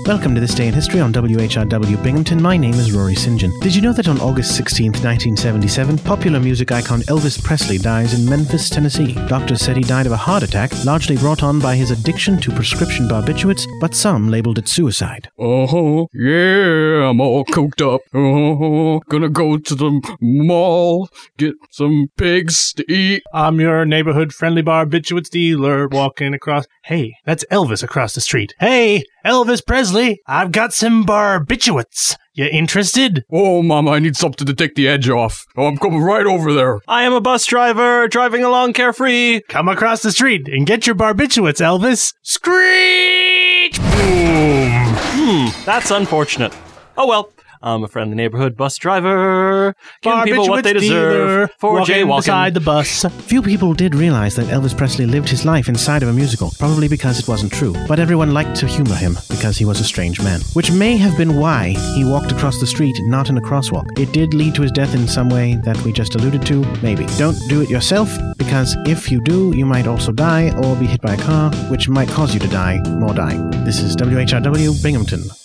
Welcome to This Day in History on WHRW Binghamton. My name is Rory St. John. Did you know that on August 16th, 1977, popular music icon Elvis Presley dies in Memphis, Tennessee? Doctors said he died of a heart attack, largely brought on by his addiction to prescription barbiturates, but some labeled it suicide. Oh, yeah, I'm all coked up. Oh, gonna go to the mall, get some pigs to eat. I'm your neighborhood-friendly barbiturates dealer walking across... Hey, that's Elvis across the street. Hey, Elvis Presley, I've got some barbiturates. You interested? Oh, Mama, I need something to take the edge off. Oh, I'm coming right over there. I am a bus driver, driving along carefree. Come across the street and get your barbiturates, Elvis. Screech! Boom! That's unfortunate. Oh well. I'm a friendly neighborhood bus driver. Giving people what they deserve for jaywalking. Beside the bus. Few people did realize that Elvis Presley lived his life inside of a musical, probably because it wasn't true. But everyone liked to humor him because he was a strange man, which may have been why he walked across the street, not in a crosswalk. It did lead to his death in some way that we just alluded to, maybe. Don't do it yourself, because if you do, you might also die or be hit by a car, which might cause you to die, more dying. This is WHRW Binghamton.